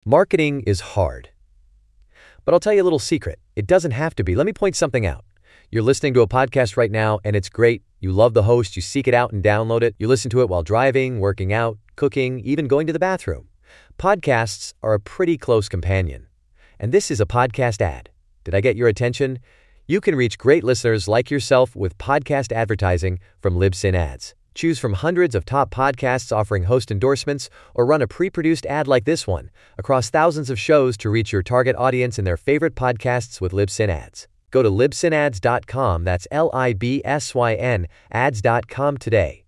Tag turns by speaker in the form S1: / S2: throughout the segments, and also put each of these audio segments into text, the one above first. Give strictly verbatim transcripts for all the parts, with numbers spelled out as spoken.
S1: Marketing is hard. But I'll tell you a little secret. It doesn't have to be. Let me point something out. You're listening to a podcast right now, and it's great. You love the host. You seek it out and download it. You listen to it while driving, working out, cooking, even going to the bathroom. Podcasts are a pretty close companion. And this is a podcast ad. Did I get your attention? You can reach great listeners like yourself with podcast advertising from Libsyn Ads. Choose from hundreds of top podcasts offering host endorsements, or run a pre-produced ad like this one across thousands of shows to reach your target audience in their favorite podcasts with Libsyn Ads. Go to libsyn ads dot com, that's L I B S Y N, ads dot com today.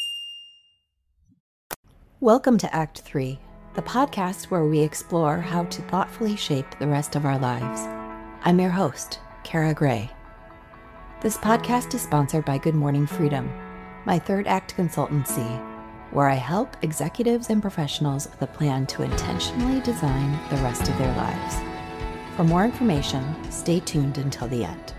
S2: Welcome to Act three, the podcast where we explore how to thoughtfully shape the rest of our lives. I'm your host, Kara Gray. This podcast is sponsored by Good Morning Freedom, my third act consultancy, where I help executives and professionals with a plan to intentionally design the rest of their lives. For more information, stay tuned until the end.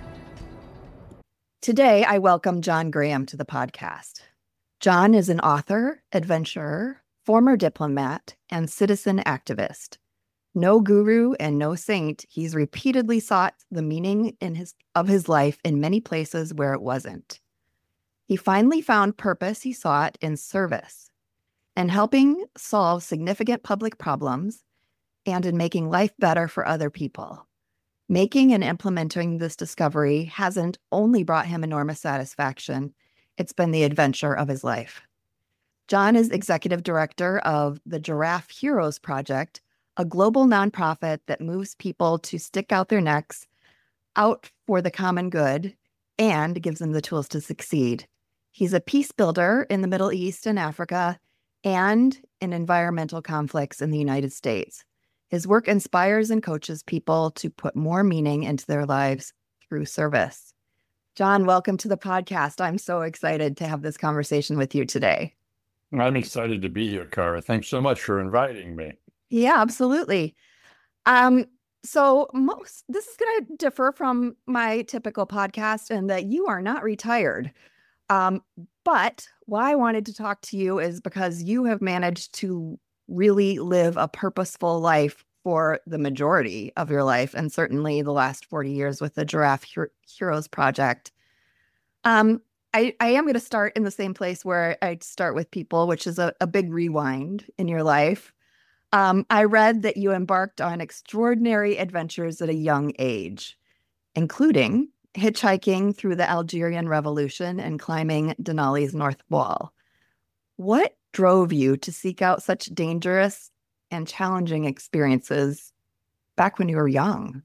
S2: Today, I welcome John Graham to the podcast. John is an author, adventurer, former diplomat, and citizen activist. No guru and no saint, he's repeatedly sought the meaning in his, of his life in many places where it wasn't. He finally found purpose he sought in service and helping solve significant public problems and in making life better for other people. Making and implementing this discovery hasn't only brought him enormous satisfaction, it's been the adventure of his life. John is executive director of the Giraffe Heroes Project, a global nonprofit that moves people to stick out their necks out for the common good and gives them the tools to succeed. He's a peace builder in the Middle East and Africa and in environmental conflicts in the United States. His work inspires and coaches people to put more meaning into their lives through service. John, welcome to the podcast. I'm so excited to have this conversation with you today.
S3: I'm excited to be here, Kara. Thanks so much for inviting me.
S2: Yeah, absolutely. Um, so most this is going to differ from my typical podcast in that you are not retired. Um, but why I wanted to talk to you is because you have managed to really live a purposeful life for the majority of your life, and certainly the last forty years with the Giraffe Her- Heroes Project. Um, I, I am going to start in the same place where I start with people, which is a, a big rewind in your life. Um, I read that you embarked on extraordinary adventures at a young age, including hitchhiking through the Algerian Revolution and climbing Denali's North Wall. What drove you to seek out such dangerous and challenging experiences back when you were young?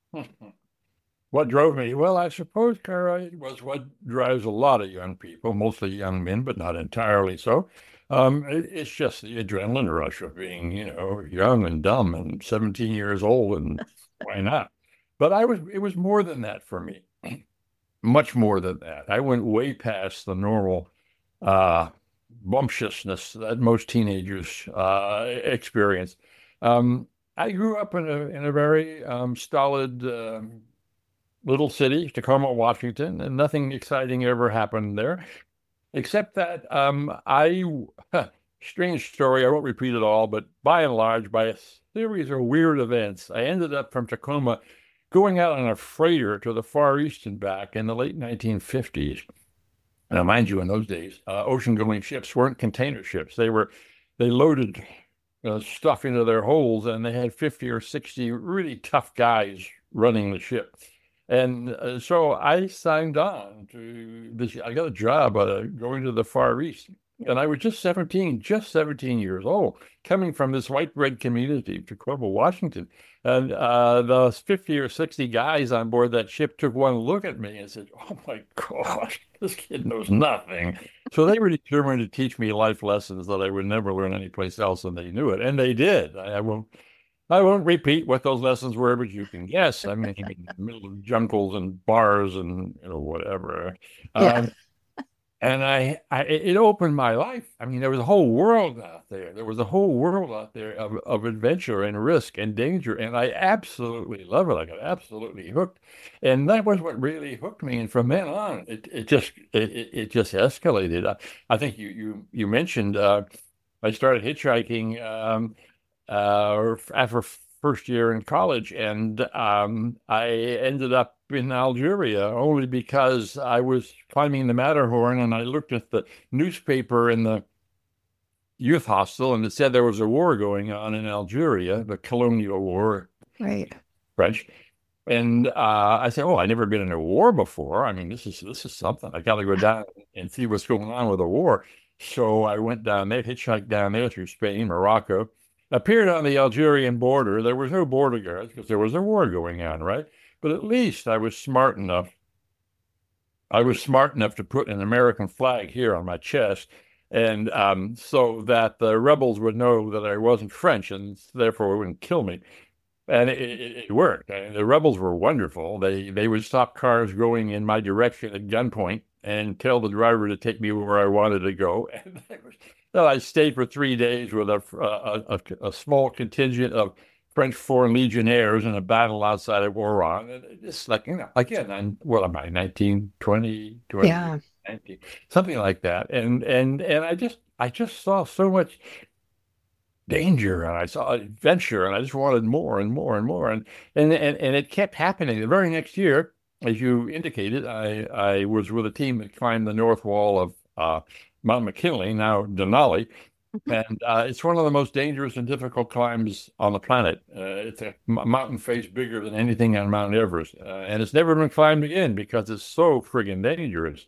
S3: What drove me? Well, I suppose, Kara, it was what drives a lot of young people, mostly young men, but not entirely so. Um, it, it's just the adrenaline rush of being, you know, young and dumb and seventeen years old, and why not? But I was, it was more than that for me. Much more than that. I went way past the normal uh, bumptiousness that most teenagers uh, experience. Um, I grew up in a in a very um, stolid uh, little city, Tacoma, Washington, and nothing exciting ever happened there, except that um, I, strange story, I won't repeat it all, but by and large, by a series of weird events, I ended up from Tacoma going out on a freighter to the Far East and back in the late nineteen fifties. Now, mind you, in those days, uh, ocean-going ships weren't container ships. They were, they loaded uh, stuff into their holds, and they had fifty or sixty really tough guys running the ship. And uh, so I signed on to this. I got a job uh, going to the Far East. And I was just seventeen, just seventeen years old, coming from this white bread community, Tacoma, Washington. And uh, the fifty or sixty guys on board that ship took one look at me and said, "Oh my gosh, this kid knows nothing." So they were determined to teach me life lessons that I would never learn anyplace else, and they knew it. And they did. I, I won't I won't repeat what those lessons were, but you can guess. I mean, in the middle of jungles and bars and, you know, whatever.
S2: Yeah.
S3: Um, And I, I, it opened my life. I mean, there was a whole world out there. There was a whole world out there of, of adventure and risk and danger. And I absolutely love it. I got absolutely hooked. And that was what really hooked me. And from then on, it, it just, it, it just escalated. I, I think you, you, you mentioned, uh, I started hitchhiking, um, uh, after first year in college, and um, I ended up in Algeria only because I was climbing the Matterhorn and I looked at the newspaper in the youth hostel and it said there was a war going on in Algeria, the colonial war,
S2: Right.
S3: French. And uh, I said, "Oh, I've never been in a war before. I mean, this is this is something. I got to go down and see what's going on with the war." So I went down there, hitchhiked down there through Spain, Morocco, appeared on the Algerian border. There was no border guards because there was a war going on, right? But at least I was smart enough. I was smart enough to put an American flag here on my chest, and um, so that the rebels would know that I wasn't French, and therefore wouldn't kill me. And it, it, it worked. I mean, the rebels were wonderful. They they would stop cars going in my direction at gunpoint and tell the driver to take me where I wanted to go. And I, was, well, I stayed for three days with a, a, a, a small contingent of French Foreign Legionnaires in a battle outside of Oran. And it's like, you know, again, I'm, what am I, nineteen, twenty, twenty,
S2: Yeah.
S3: nineteen, something like that. And and and I just I just saw so much danger, and I saw adventure, and I just wanted more and more and more, and and and, and it kept happening. The very next year, as you indicated, I I was with a team that climbed the north wall of uh, Mount McKinley, now Denali, and uh, it's one of the most dangerous and difficult climbs on the planet. Uh, it's a mountain face bigger than anything on Mount Everest, uh, and it's never been climbed again because it's so friggin' dangerous.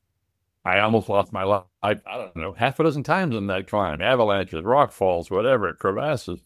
S3: I almost lost my life, I, I don't know, half a dozen times on that climb, avalanches, rock falls, whatever, crevasses.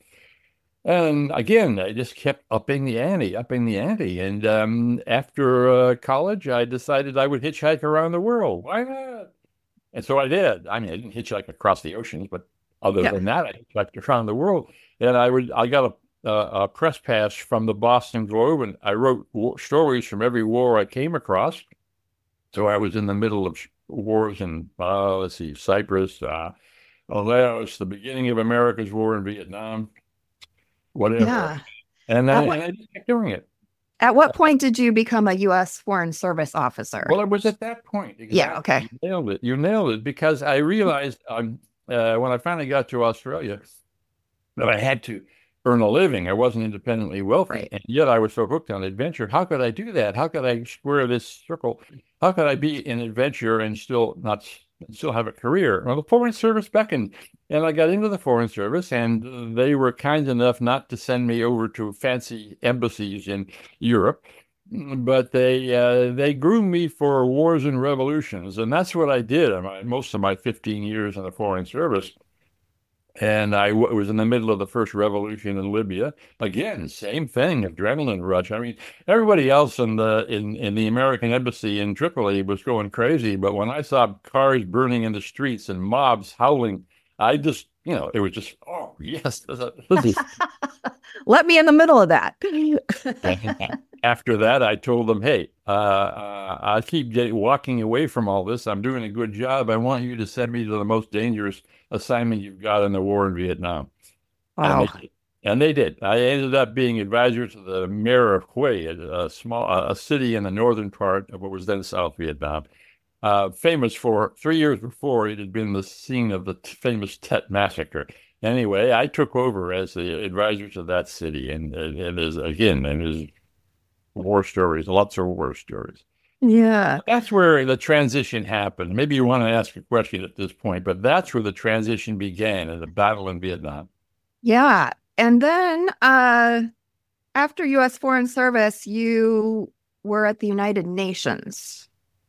S3: And again, I just kept upping the ante, upping the ante. And um, after uh, college, I decided I would hitchhike around the world. Why not? And so I did. I mean, I didn't hitchhike across the oceans, but other
S2: Yeah.
S3: than that, I hitchhiked around the world. And I would, I got a, a, a press pass from the Boston Globe, and I wrote war, stories from every war I came across. So I was in the middle of wars in, uh, let's see, Cyprus, uh, Laos, the beginning of America's war in Vietnam, whatever.
S2: Yeah.
S3: And,
S2: At
S3: I,
S2: what,
S3: and I just kept doing it.
S2: at what point did you become a U S Foreign Service officer?
S3: Well, it was at that point. Exactly.
S2: Yeah, okay.
S3: You nailed it. You nailed it because I realized um, uh, when I finally got to Australia that I had to earn a living. I wasn't independently wealthy,
S2: Right.
S3: and yet I was so hooked on adventure. How could I do that? How could I square this circle? How could I be in adventure and still not still have a career? Well, the Foreign Service beckoned, and I got into the Foreign Service, and they were kind enough not to send me over to fancy embassies in Europe, but they uh, they groomed me for wars and revolutions, and that's what I did. I mean, most of my fifteen years in the Foreign Service. And I w- was in the middle of the first revolution in Libya. Again, same thing, adrenaline rush. I mean, everybody else in the in, in the American embassy in Tripoli was going crazy, but when I saw cars burning in the streets and mobs howling, I just, you know, it was just, oh yes, this is, this is.
S2: Let me in the middle of that.
S3: After that, I told them, "Hey, uh, uh, I keep getting, walking away from all this. I'm doing a good job. I want you to send me to the most dangerous assignment you've got in the war in Vietnam."
S2: Wow.
S3: And they did. And they did. I ended up being advisor to the mayor of Hue, a small a city in the northern part of what was then South Vietnam, uh, famous for three years before it had been the scene of the t- famous Tet massacre. Anyway, I took over as the advisor to that city, and and there's again, and there's war stories, lots of war stories.
S2: Yeah.
S3: That's where the transition happened. Maybe you want to ask a question at this point, but that's where the transition began in the battle in Vietnam.
S2: Yeah. And then uh, after U S Foreign Service, you were at the United Nations.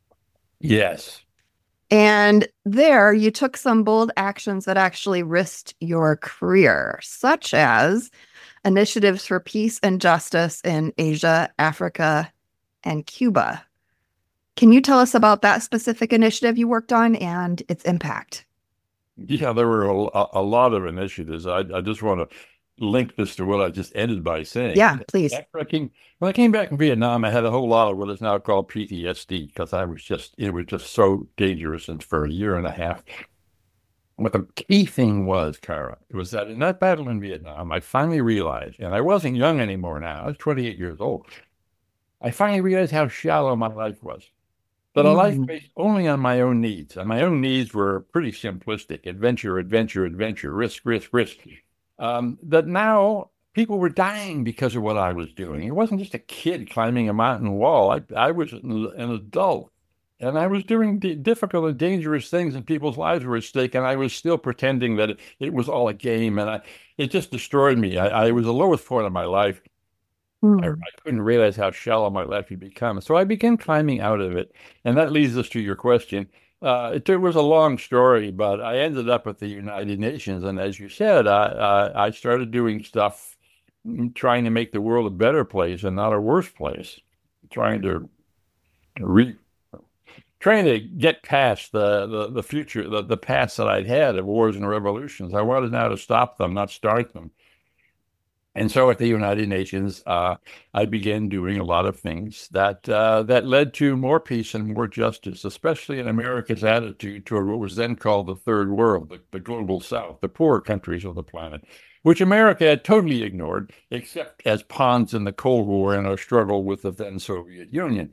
S3: Yes.
S2: And there you took some bold actions that actually risked your career, such as initiatives for peace and justice in Asia, Africa, and Cuba. Can you tell us about that specific initiative you worked on and its impact?
S3: Yeah, there were a, a lot of initiatives. I, I just want to link this to what I just ended by saying.
S2: Yeah, please.
S3: After I came, when I came back from Vietnam, I had a whole lot of what is now called P T S D because I was just, it was just so dangerous and for a year and a half. What the key thing was, Kara, was that in that battle in Vietnam, I finally realized, and I wasn't young anymore now, I was twenty-eight years old. I finally realized how shallow my life was. That a life
S2: Mm.
S3: based only on my own needs, and my own needs were pretty simplistic: adventure, adventure, adventure, risk, risk, risk. um, that now people were dying because of what I was doing. It wasn't just a kid climbing a mountain wall. I, I was an, an adult, and I was doing d- difficult and dangerous things, and people's lives were at stake, and I was still pretending that it, it was all a game, and I, it just destroyed me. I, I was the lowest point of my life. I, I couldn't realize how shallow my life had become. So I began climbing out of it. And that leads us to your question. Uh, it, it was a long story, but I ended up at the United Nations. And as you said, I, I, I started doing stuff trying to make the world a better place and not a worse place, trying to re, trying to get past the, the, the future, the, the past that I'd had of wars and revolutions. I wanted now to stop them, not start them. And so at the United Nations, uh, I began doing a lot of things that uh, that led to more peace and more justice, especially in America's attitude toward what was then called the Third World, the, the global South, the poor countries of the planet, which America had totally ignored, except as pawns in the Cold War and our struggle with the then Soviet Union.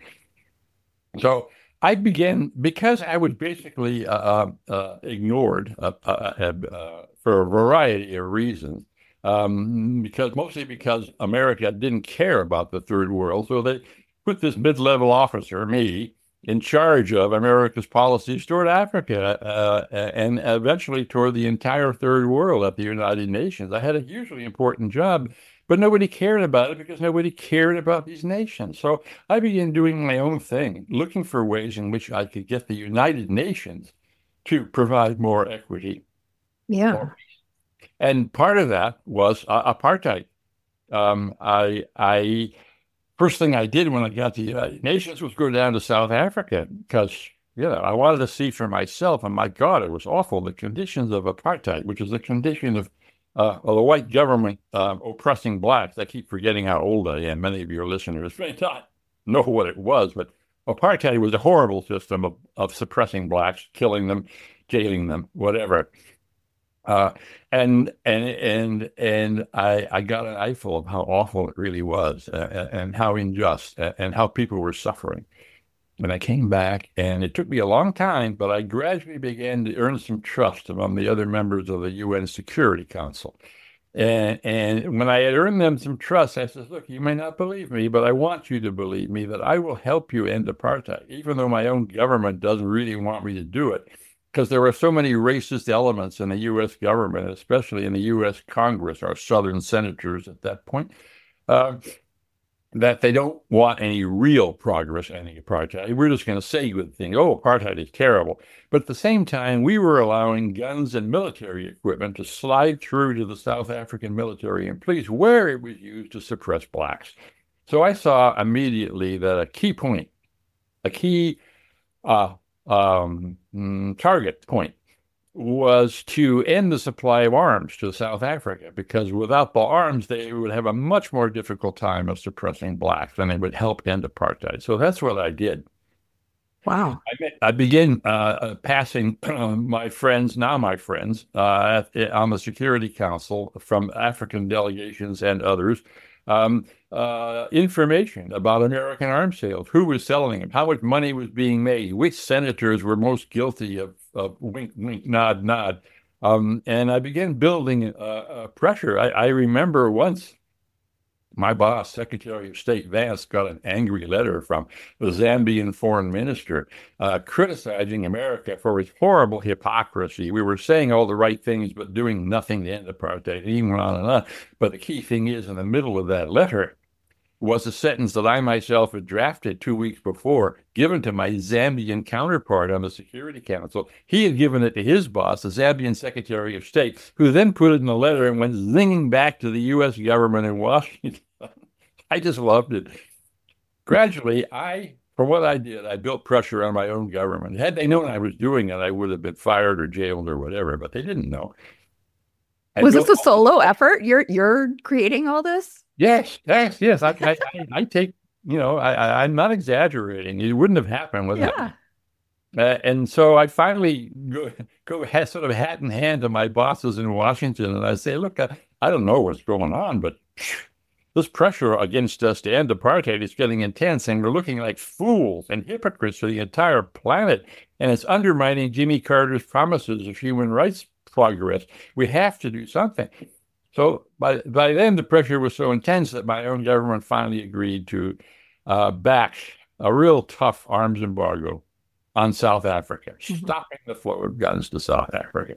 S3: So I began, because I was basically uh, uh, ignored uh, uh, uh, for a variety of reasons. Um, because mostly because America didn't care about the third world. So they put this mid-level officer, me, in charge of America's policies toward Africa uh, and eventually toward the entire third world at the United Nations. I had a hugely important job, but nobody cared about it because nobody cared about these nations. So I began doing my own thing, looking for ways in which I could get the United Nations to provide more equity.
S2: Yeah.
S3: More And part of that was uh, apartheid. Um, I, I, first thing I did when I got to the United Nations was go down to South Africa because, you know, I wanted to see for myself. And my God, it was awful. The conditions of apartheid, which is the condition of, uh, of the white government uh, oppressing blacks. I keep forgetting how old I am. Many of your listeners may not know what it was, but apartheid was a horrible system of, of suppressing blacks, killing them, jailing them, whatever. Uh, and and and and I I got an eyeful of how awful it really was, uh, and how unjust, uh, and how people were suffering. And I came back, and it took me a long time, but I gradually began to earn some trust among the other members of the U N Security Council. And and when I had earned them some trust, I said, "Look, you may not believe me, but I want you to believe me that I will help you end apartheid, even though my own government doesn't really want me to do it." Because there were so many racist elements in the U S government, especially in the U S Congress, our Southern senators at that point, uh, that they don't want any real progress ending apartheid. We're just going to say good things. Oh, apartheid is terrible. But at the same time, we were allowing guns and military equipment to slide through to the South African military and police where it was used to suppress blacks. So I saw immediately that a key point, a key uh, Um, target point was to end the supply of arms to South Africa, because without the arms, they would have a much more difficult time of suppressing blacks, and it would help end apartheid. So that's what I did.
S2: Wow.
S3: I, I began uh, passing uh, my friends, now my friends, uh, at, on the Security Council from African delegations and others, Um, uh, information about American arms sales, who was selling them, how much money was being made, which senators were most guilty of, of wink, wink, nod, nod. Um, and I began building uh, uh, pressure. I, I remember once my boss, Secretary of State Vance, got an angry letter from the Zambian foreign minister uh, criticizing America for its horrible hypocrisy. We were saying all the right things, but doing nothing to end apartheid. And he went on and on. But the key thing is, in the middle of that letter was a sentence that I myself had drafted two weeks before, given to my Zambian counterpart on the Security Council. He had given it to his boss, the Zambian Secretary of State, who then put it in a letter and went zinging back to the U S government in Washington. I just loved it. Gradually, I, for what I did, I built pressure on my own government. Had they known I was doing it, I would have been fired or jailed or whatever, but they didn't know. I
S2: Was this a
S3: built-
S2: solo effort? You're you're creating all this?
S3: Yes, yes, yes. I, I, I, I take, you know, I, I, I'm not exaggerating. It wouldn't have happened without.
S2: Yeah.
S3: Uh, and so I finally go, go ha- sort of hat in hand to my bosses in Washington, and I say, look, I, I don't know what's going on, but this pressure against us to end apartheid is getting intense, and we're looking like fools and hypocrites to the entire planet, and it's undermining Jimmy Carter's promises of human rights progress. We have to do something. So by by then, the pressure was so intense that my own government finally agreed to uh, back a real tough arms embargo on South Africa,
S2: Mm-hmm.
S3: stopping the flow of guns to South Africa.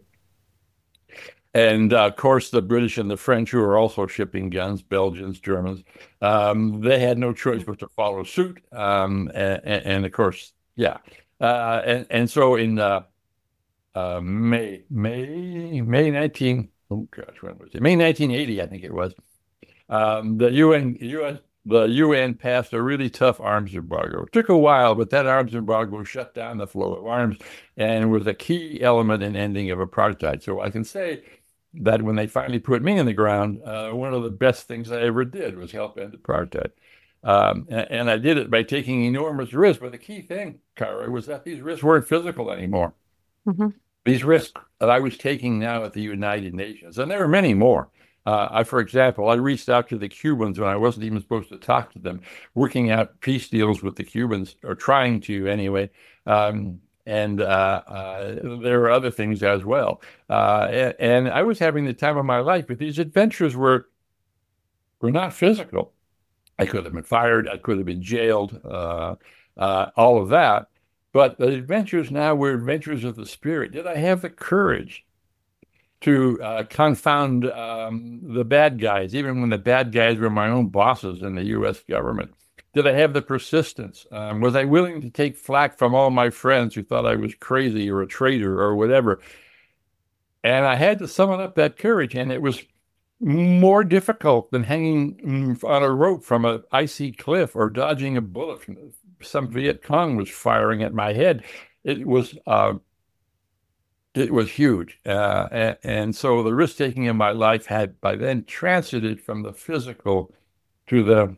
S3: And uh, of course, the British and the French, who were also shipping guns, Belgians, Germans, um, they had no choice but to follow suit. Um, and, and of course, yeah. Uh, and, and so in uh, uh, May, May, May nineteen, oh gosh, when was it? May nineteen eighty, I think it was. Um, the U N, U S, the U N passed a really tough arms embargo. It took a while, but that arms embargo shut down the flow of arms and was a key element in ending of apartheid. So I can say that when they finally put me in the ground, uh, one of the best things I ever did was help end apartheid. Um, and, and I did it by taking enormous risks. But the key thing, Kara, was that these risks weren't physical anymore.
S2: Mm-hmm.
S3: These risks that I was taking now at the United Nations, and there were many more. Uh, I, for example, I reached out to the Cubans when I wasn't even supposed to talk to them, working out peace deals with the Cubans, or trying to anyway. Um, and uh, uh, there were other things as well. Uh, and, and I was having the time of my life, but these adventures were were not physical. I could have been fired. I could have been jailed, uh, uh, all of that. But the adventures now were adventures of the spirit. Did I have the courage to uh, confound um, the bad guys, even when the bad guys were my own bosses in the U S government? Did I have the persistence? Um, was I willing to take flack from all my friends who thought I was crazy or a traitor or whatever? And I had to summon up that courage, and it was more difficult than hanging on a rope from an icy cliff or dodging a bullet from some Viet Cong was firing at my head. It was uh, it was huge, uh, and, and so the risk taking in my life had by then transited from the physical to the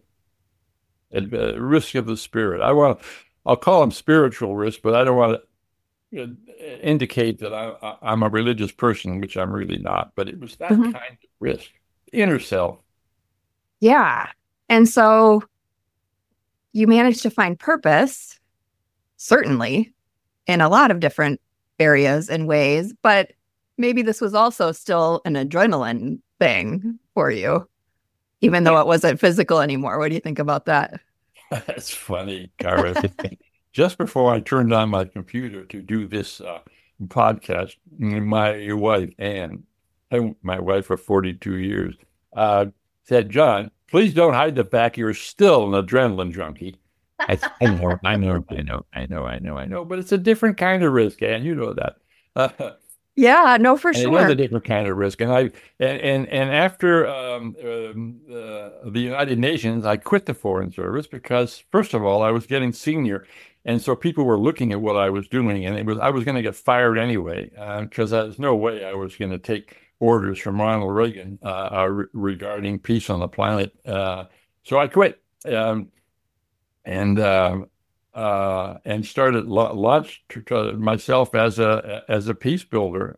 S3: uh, risk of the spirit. I want I'll call them spiritual risk, but I don't want to indicate that I, I'm a religious person, which I'm really not. But it was that
S2: Mm-hmm.
S3: kind of risk, inner self.
S2: Yeah. And so you managed to find purpose, certainly, in a lot of different areas and ways, but maybe this was also still an adrenaline thing for you, even though it wasn't physical anymore. What do you think about that?
S3: That's funny, Kara. Just before I turned on my computer to do this uh, podcast, my wife, Ann, my wife for forty-two years, uh, said, "John, please don't hide the fact you're still an adrenaline junkie." I, I know, I know, I know, I know, I know, I know, but it's a different kind of risk, Ann. You know that. Uh,
S2: Yeah, no, for
S3: and
S2: sure.
S3: it is a different kind of risk. And I and and, and after um, um, uh, the United Nations, I quit the Foreign Service because, first of all, I was getting senior, and so people were looking at what I was doing, and it was I was going to get fired anyway because uh, there's no way I was going to take orders from Ronald Reagan uh, uh, re- regarding peace on the planet. Uh, so I quit. Um, and uh, uh, and started la- launched myself as a as a peace builder.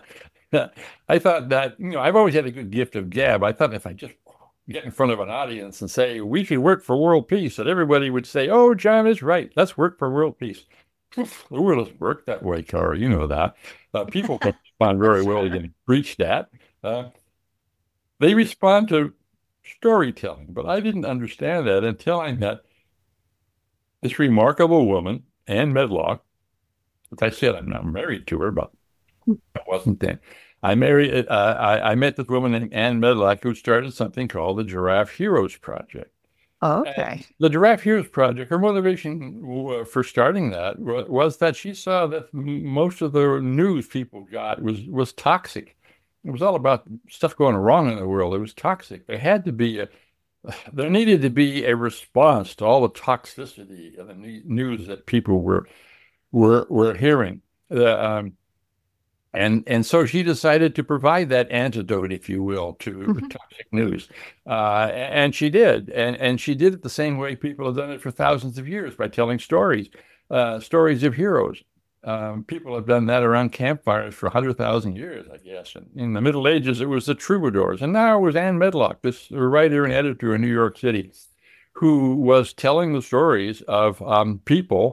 S3: I thought that, you know, I've always had a good gift of gab. I thought if I just get in front of an audience and say we should work for world peace, that everybody would say, "Oh, John is right. Let's work for world peace." The world doesn't work that way, Kara. You know that. Uh, people can respond very well to getting preached at. Uh, they respond to storytelling, but I didn't understand that until I met this remarkable woman, Ann Medlock. As I said, I'm not married to her, but I wasn't then. I married. Uh, I, I met this woman named Ann Medlock who started something called the Giraffe Heroes Project.
S2: Oh, okay.
S3: And the Giraffe Heroes Project, her motivation for starting that was that she saw that most of the news people got was was toxic. It was all about stuff going wrong in the world. It was toxic. There had to be a There needed to be a response to all the toxicity of the news that people were were were hearing, uh, um, and and so she decided to provide that antidote, if you will, to
S2: Mm-hmm.
S3: toxic news, uh, and she did, and and she did it the same way people have done it for thousands of years by telling stories, uh, stories of heroes. Um, people have done that around campfires for one hundred thousand years, I guess. And in the Middle Ages, it was the troubadours. And now it was Ann Medlock, this writer and editor in New York City, who was telling the stories of um, people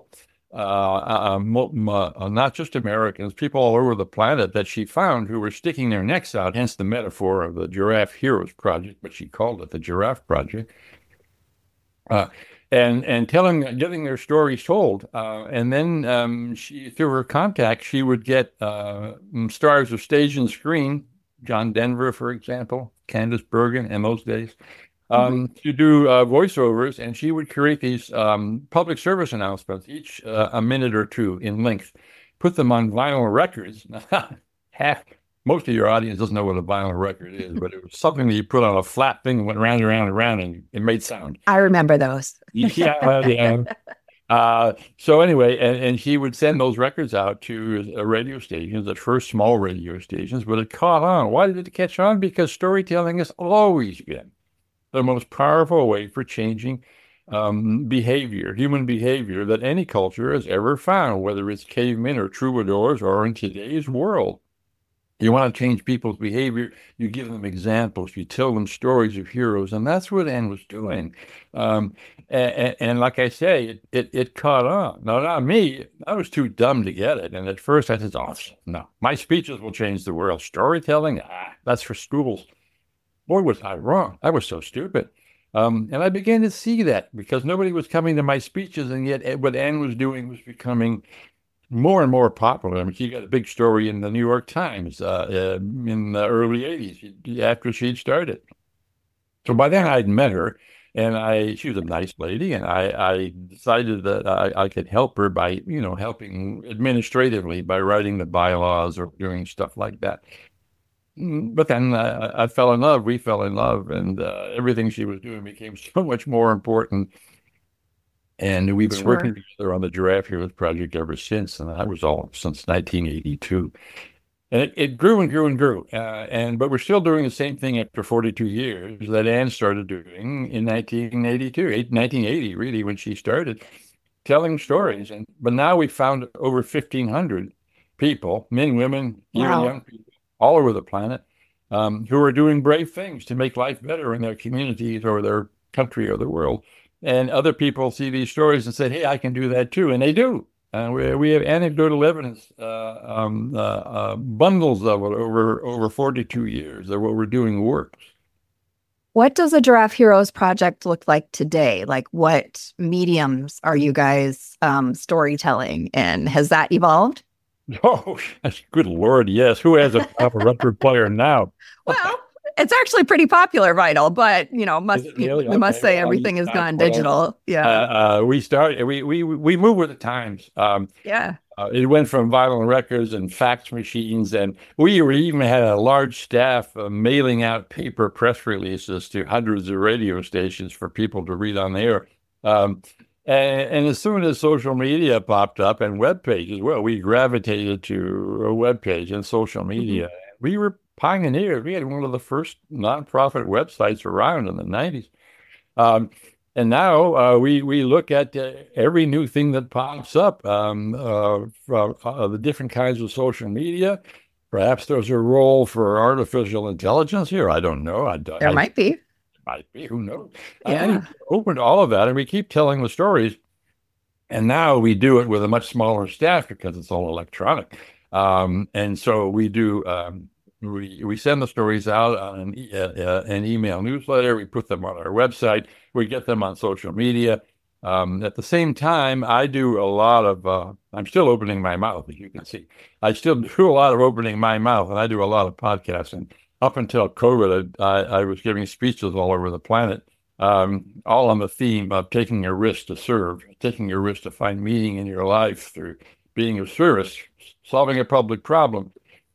S3: uh, uh, mo- mo- uh, not just Americans, people all over the planet that she found who were sticking their necks out, hence the metaphor of the Giraffe Heroes Project, but she called it the Giraffe Project. Uh, and and telling, getting their stories told, uh, and then um, she, through her contacts, she would get uh, stars of stage and screen, John Denver, for example, Candice Bergen, in those days,
S2: Mhm.
S3: um, to do uh, voiceovers, and she would create these um, public service announcements, each uh, a minute or two in length, put them on vinyl records. Half, most of your audience doesn't know what a vinyl record is, but it was something that you put on a flat thing and went round and round and round, and it made sound.
S2: I remember those.
S3: Yeah, yeah. Uh, so anyway, and, and she would send those records out to uh, radio stations, at first small radio stations, but it caught on. Why did it catch on? Because storytelling has always been the most powerful way for changing um, behavior, human behavior, that any culture has ever found, whether it's cavemen or troubadours or in today's world. You want to change people's behavior, you give them examples, you tell them stories of heroes, and that's what Anne was doing. Um, and, and like I say, it, it, it caught on. Now, not me, I was too dumb to get it. And at first I said, oh, no, my speeches will change the world. Storytelling, ah, that's for schools. Boy, was I wrong. I was so stupid. Um, and I began to see that because nobody was coming to my speeches, and yet what Anne was doing was becoming more and more popular. I mean, she got a big story in the New York Times uh, uh, in the early eighties after she'd started. So by then I'd met her, and I she was a nice lady, and I, I decided that I, I could help her by, you know, helping administratively by writing the bylaws or doing stuff like that. But then uh, I fell in love, we fell in love, and uh, everything she was doing became so much more important. And we've been
S2: Sure.
S3: working together on the Giraffe Heroes Project ever since, and that was all since nineteen eighty-two. And it, it grew and grew and grew. Uh, and but we're still doing the same thing after forty-two years that Anne started doing in nineteen eighty-two, nineteen eighty, really, when she started telling stories. And but now we've found over fifteen hundred people, men, women, even
S2: Wow.
S3: young people, all over the planet, um, who are doing brave things to make life better in their communities or their country or the world. And other people see these stories and say, hey, I can do that too. And they do. And we, we have anecdotal evidence, uh, um, uh, uh, bundles of it over, over forty-two years that what we're doing works.
S2: What does the Giraffe Heroes Project look like today? Like, what mediums are you guys um, storytelling in? Has that evolved?
S3: Oh, good Lord, yes. Who has a proper record player now?
S2: Well, it's actually pretty popular, vinyl, but you know, must
S3: Really?
S2: we must
S3: Okay.
S2: say
S3: Well,
S2: everything has
S3: uh,
S2: gone
S3: well,
S2: digital. Yeah,
S3: Uh, uh, we started, we, we, we move with the times. Um,
S2: yeah.
S3: uh, it went from vinyl records and fax machines, and we were, even had a large staff uh, mailing out paper press releases to hundreds of radio stations for people to read on the air. Um, and, and as soon as social media popped up and web pages, well, we gravitated to a web page and social media. Mm-hmm. We were pioneers. We had one of the first nonprofit websites around in the nineties. Um, and now uh, we we look at uh, every new thing that pops up, um, uh, from uh, the different kinds of social media. Perhaps there's a role for artificial intelligence here. I don't know. I,
S2: There
S3: I,
S2: might be.
S3: Might be. Who knows?
S2: Yeah.
S3: And open to all of that, and we keep telling the stories. And now we do it with a much smaller staff because it's all electronic. Um, and so we do. Um, We we send the stories out on an, e- uh, an email newsletter. We put them on our website. We get them on social media. Um, at the same time, I do a lot of, uh, I'm still opening my mouth, as you can see. I still do a lot of opening my mouth, and I do a lot of podcasts. And up until COVID, I, I was giving speeches all over the planet, um, all on the theme of taking a risk to serve, taking a risk to find meaning in your life through being of service, solving a public problem.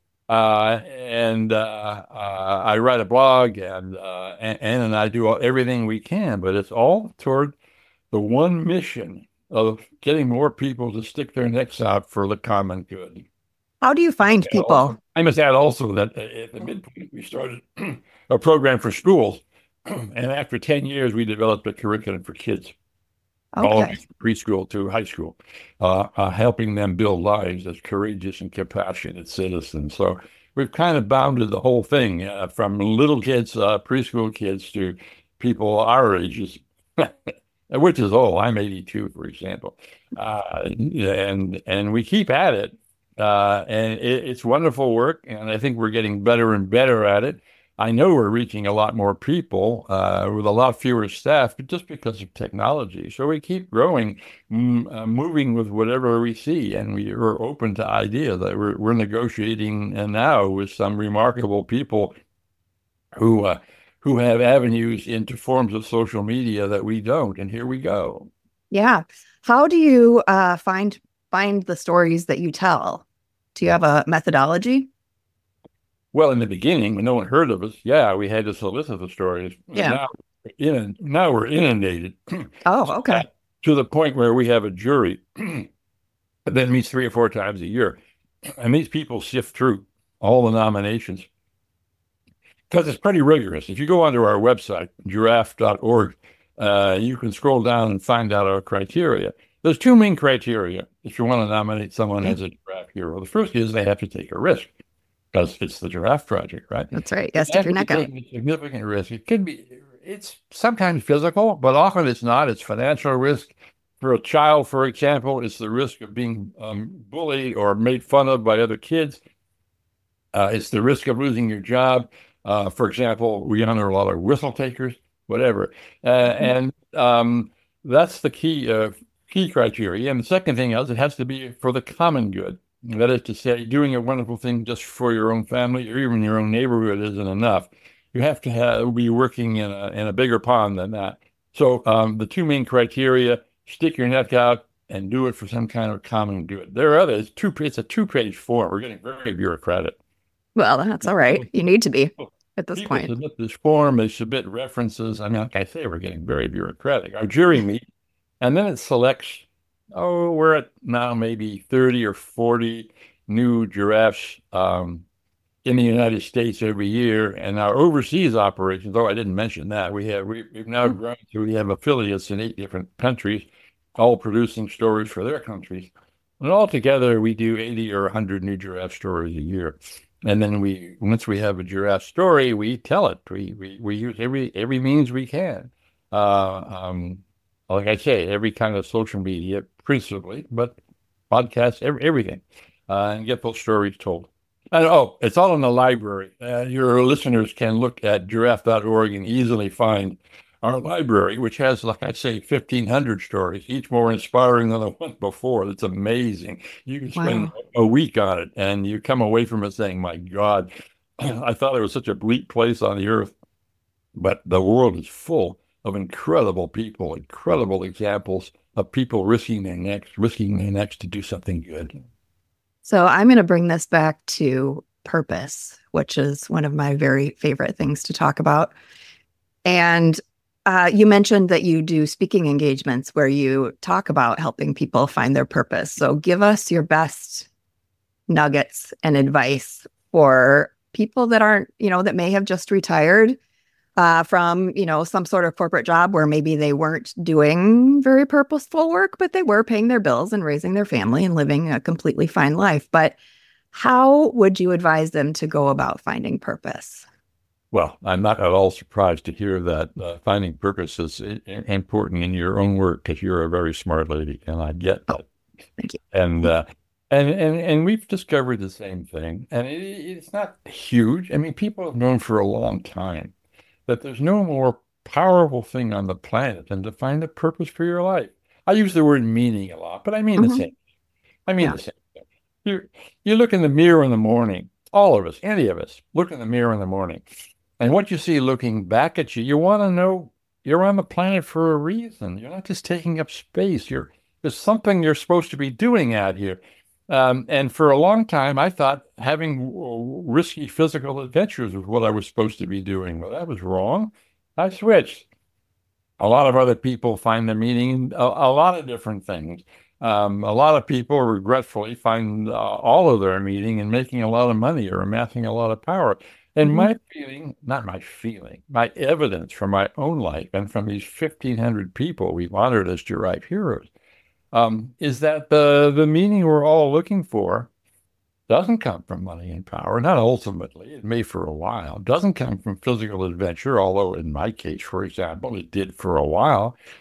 S3: Uh, and uh, uh, I write a blog, and uh, Anne and I do all, everything we can, but it's all toward the one mission of getting more people to stick their necks out for the common good.
S2: How do you find people?
S3: Also, I must add also that at the midpoint, we started a program for schools, and after ten years, we developed a curriculum for kids.
S2: Okay.
S3: All from preschool to high school, uh, uh, helping them build lives as courageous and compassionate citizens. So we've kind of bounded the whole thing uh, from little kids, uh, preschool kids, to people our ages. which is old. I'm eighty-two, for example. Uh, and and we keep at it. Uh, and it, it's wonderful work. And I think we're getting better and better at it. I know we're reaching a lot more people uh, with a lot fewer staff, but just because of technology. So we keep growing, m- uh, moving with whatever we see, and we are open to ideas. That we're, we're negotiating uh, now with some remarkable people who uh, who have avenues into forms of social media that we don't. And here we go.
S2: Yeah. How do you uh, find find the stories that you tell? Do you have a methodology?
S3: Well, in the beginning, when no one heard of us, yeah, we had to solicit the stories.
S2: Yeah.
S3: Now, in, now we're inundated.
S2: Oh, okay.
S3: To the point where we have a jury that meets three or four times a year. And these people sift through all the nominations because it's pretty rigorous. If you go onto our website, giraffe dot org, uh, you can scroll down and find out our criteria. There's two main criteria if you want to nominate someone mm-hmm. as a giraffe hero. The first is they have to take a risk, because it's the Giraffe Project, right?
S2: That's right. Yes, stick your neck out.
S3: A significant risk. It could be, it's sometimes physical, but often it's not. It's financial risk. For a child, for example, it's the risk of being um, bullied or made fun of by other kids. Uh, it's the risk of losing your job. Uh, for example, we honor a lot of whistle takers, whatever. Uh, mm-hmm. And um, that's the key uh, key criteria. And the second thing is it has to be for the common good. That is to say, doing a wonderful thing just for your own family or even your own neighborhood isn't enough. You have to have, be working in a, in a bigger pond than that. So um, the two main criteria, stick your neck out and do it for some kind of common good. There are others. Two, it's a two-page form. We're getting very bureaucratic.
S2: Well, that's all right. You need to be at this
S3: People
S2: point.
S3: submit this form. They submit references. I mean, like I say, we're getting very bureaucratic. Our jury meets, and then it selects Oh, we're at now maybe thirty or forty new giraffes um, in the United States every year. And our overseas operations, oh, I didn't mention that. We have, we, we've now grown to, we have affiliates in eight different countries, all producing stories for their countries. And altogether, we do eighty or one hundred new giraffe stories a year. And then we, once we have a giraffe story, we tell it. We we, we use every every means we can. Uh, um, like I say, every kind of social media, principally, but podcasts, every, everything, uh, and get those stories told. And oh, it's all in the library. Uh, your listeners can look at giraffe dot org and easily find our library, which has, like I say, fifteen hundred stories, each more inspiring than the one before. It's amazing. You can spend wow. a week on it, and you come away from it saying, my God, I thought it was such a bleak place on the earth, but the world is full of incredible people, incredible examples of people risking their necks, risking their necks to do something good.
S2: So I'm going to bring this back to purpose, which is one of my very favorite things to talk about. And uh, you mentioned that you do speaking engagements where you talk about helping people find their purpose. So give us your best nuggets and advice for people that aren't, you know, that may have just retired Uh, from, you know, some sort of corporate job where maybe they weren't doing very purposeful work, but they were paying their bills and raising their family and living a completely fine life. But how would you advise them to go about finding purpose?
S3: Well, I'm not at all surprised to hear that uh, finding purpose is important in your own work because you're a very smart lady, and I get that.
S2: Oh, thank you.
S3: And uh, and and and we've discovered the same thing, and it, it's not huge. I mean, people have known for a long time that there's no more powerful thing on the planet than to find a purpose for your life. I use the word meaning a lot, but I mean mm-hmm. the same. I mean yeah. the same thing. You you look in the mirror in the morning. All of us, any of us, look in the mirror in the morning, and what you see looking back at you, you want to know you're on the planet for a reason. You're not just taking up space. You're there's something you're supposed to be doing out here. Um, and for a long time, I thought having risky physical adventures was what I was supposed to be doing. Well, that was wrong. I switched. A lot of other people find their meaning in a, a lot of different things. Um, a lot of people, regretfully, find uh, all of their meaning in making a lot of money or amassing a lot of power. And mm-hmm. my feeling, not my feeling, my evidence from my own life and from these fifteen hundred people we've honored as Giraffe Heroes, Um, is that the the meaning we're all looking for doesn't come from money and power, not ultimately. It may for a while. Doesn't come from physical adventure, although in my case, for example, it did for a while.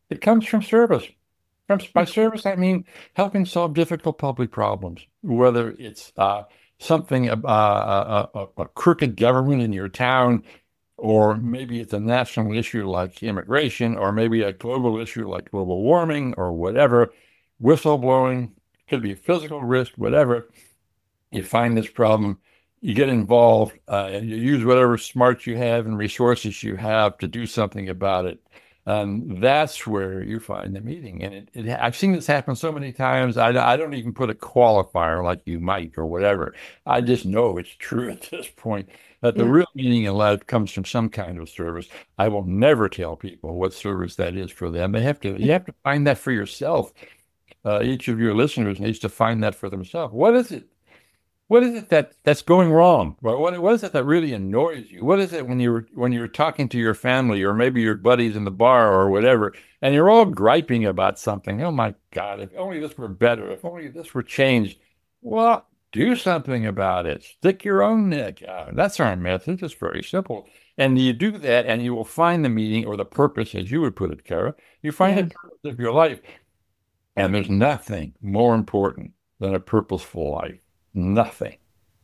S3: It comes from service. From, by service, I mean helping solve difficult public problems, whether it's uh, something, uh, a, a, a crooked government in your town, or maybe it's a national issue like immigration, or maybe a global issue like global warming, or whatever. Whistleblowing, could be physical risk, whatever. You find this problem, you get involved, uh, and you use whatever smarts you have and resources you have to do something about it. And that's where you find the meeting. And it, it, I've seen this happen so many times. I, I don't even put a qualifier like you might or whatever. I just know it's true at this point that the
S2: Yeah.
S3: real meaning in life comes from some kind of service. I will never tell people what service that is for them. They have to. You have to find that for yourself. Uh, each of your listeners needs to find that for themselves. What is it? What is it that, that's going wrong? What, what what is it that really annoys you? What is it when you're when you're talking to your family or maybe your buddies in the bar or whatever, and you're all griping about something? Oh my God! If only this were better. If only this were changed. Well, do something about it. Stick your own neck out. That's our method. It's very simple. And you do that, and you will find the meaning or the purpose, as you would put it, Kara. You find
S2: Yeah.
S3: the purpose of your life, and there's nothing more important than a purposeful life. Nothing.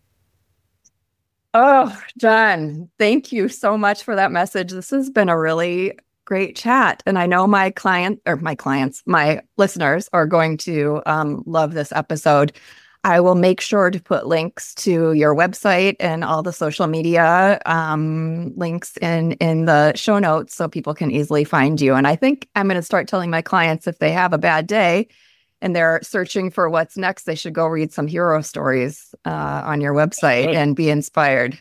S2: Oh, John, thank you so much for that message. This has been a really great chat. And I know my client or my clients, my listeners are going to um, love this episode. I will make sure to put links to your website and all the social media um, links in, in the show notes so people can easily find you. And I think I'm going to start telling my clients if they have a bad day and they're searching for what's next, they should go read some hero stories uh, on your website
S3: Right.
S2: and be inspired.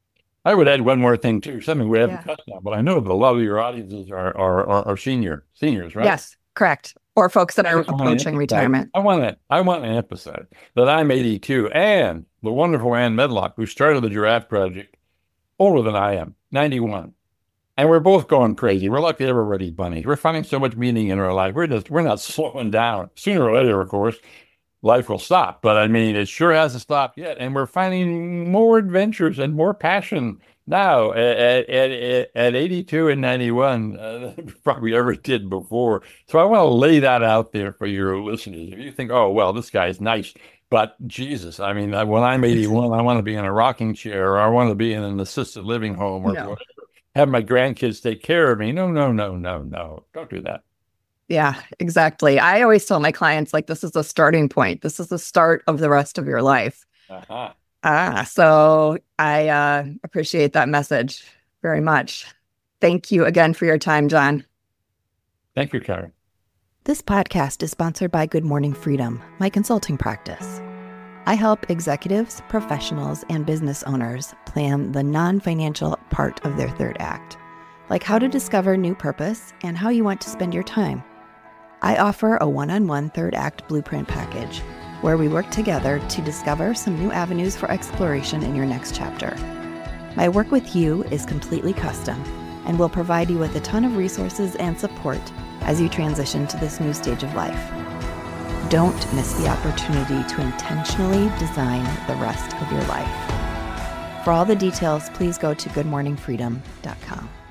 S3: I would add one more thing too, something we haven't
S2: Yeah.
S3: touched on, but I know that a lot of your audiences are are, are, are senior seniors, right?
S2: Yes, correct. Or folks that
S3: I
S2: are
S3: just wanna
S2: approaching
S3: emphasize-
S2: retirement.
S3: I want to I want to emphasize that I'm eighty-two, and the wonderful Ann Medlock, who started the Giraffe Project, older than I am, ninety-one. And we're both going crazy. We're like the ever-ready bunnies. We're finding so much meaning in our life. We're just we're not slowing down. Sooner or later, of course, life will stop. But I mean, it sure hasn't stopped yet. And we're finding more adventures and more passion now at at, at, at eighty-two and ninety-one uh, than we probably ever did before. So I want to lay that out there for your listeners. If you think, oh well, this guy's nice, but Jesus, I mean, when I'm eighty-one, I want to be in a rocking chair, or I want to be in an assisted living home, or
S2: No.
S3: whatever. Have my grandkids take care of me. No, no, no, no, no. Don't do that.
S2: Yeah, exactly. I always tell my clients, like, this is the starting point. This is the start of the rest of your life.
S3: Uh-huh.
S2: Ah, so I uh, appreciate that message very much. Thank you again for your time, John.
S3: Thank you, Karen.
S2: This podcast is sponsored by Good Morning Freedom, my consulting practice. I help executives, professionals, and business owners plan the non-financial part of their third act, like how to discover new purpose and how you want to spend your time. I offer a one-on-one third act blueprint package where we work together to discover some new avenues for exploration in your next chapter. My work with you is completely custom and will provide you with a ton of resources and support as you transition to this new stage of life. Don't miss the opportunity to intentionally design the rest of your life. For all the details, please go to good morning freedom dot com.